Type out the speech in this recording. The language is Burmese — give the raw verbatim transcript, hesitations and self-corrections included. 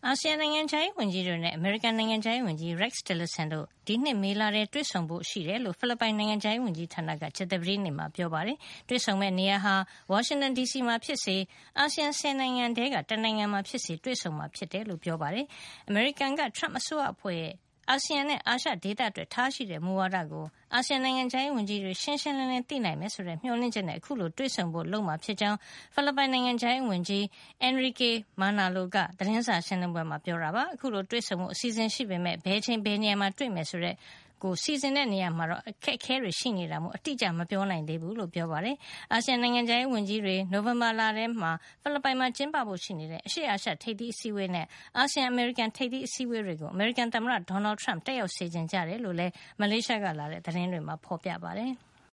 အာဆီယံနိုင်ငံခြားရေးဝန်ကြီးတွေနဲ့အမေရိကန်နိုင်ငံခြားရေးဝန်ကြီး Rex Tillerson တို့ဒီနှစ်မေလထဲတွေ့ဆုံဖို့ရှိတယ်လို့ဖိလစ်ပိုင်နိုင်ငံခြားရေးဝန်ကြီးဌာနကကြာသပတေးနေ့မှာပြောပါတယ်။တွေ့ဆုံမဲ့နေရာဟာဝါရှင်တန်ဒီစီမှာဖြစ်စေအာဆီယံဆယ်နိုင်ငံထဲကတနိုင်ငံမှာဖြစ်စေတွေ့ဆုံမှာဖြစ်တယ်လို့ပြောပါတယ်။အမေရိကန်ကထရမ့်အစိုးရအဖွဲ့ရဲ့အာဆီယံနဲ့အာရှဒေသအတွက်ထားရှိတဲ့မူဝါဒကိုအာဆီယံနိုင်ငံခြားရေးဝန်ကြီးတွေရှင်းရှင်းလင်းလင်းသိနိုင်မယ်ဆိုတဲ့မျှော်လင့်ချက်နဲ့အခုလိုတွေ့ဆုံဖို့လုပ်မှာဖြစ်ကြောင်းဖိလစ်ပိုင်နိုင်ငံခြားရေးဝန်ကြီး Enrique Manalo ကသတင်းစာရှင်းလင်းပွဲမှာပြောတာပါ။အခုလိုတွေ့ဆုံမှုအစီအစဉ်ရှိပေမဲ့ဘယ်ချိန်ဘယ်နေရာမှာတွေ့မယ်ဆိုတဲ့ကိုစီစဉ်တဲ့နေရာမှာတော့အခက်အခဲတွေရှိနေတာမို့အတိအကျမပြောနိုင်သေးဘူးလို့ပြောပါတယ်။အာဆီယံနိုင်ငံခြားရေးဝန်ကြီးတွေနိုဝင်ဘာလထဲမှာဖိလစ်ပိုင်မှာကျင်းပဖို့ရှိနေတဲ့အရှေ့အာရှထိပ်သီးအစည်းအဝေးနဲ့အာဆီယံအမေရိကန်ထိပ်သီးအစည်းအဝေးတွေကိုအမေရိကန်သမ္မတဒေါ်နယ်ထရမ့်တက်ရောက်စေချင်ကြတယ်လို့လည်းမလေးရှားကလာတဲ့သတင်းတွေမှာဖော်ပြပါတယ်။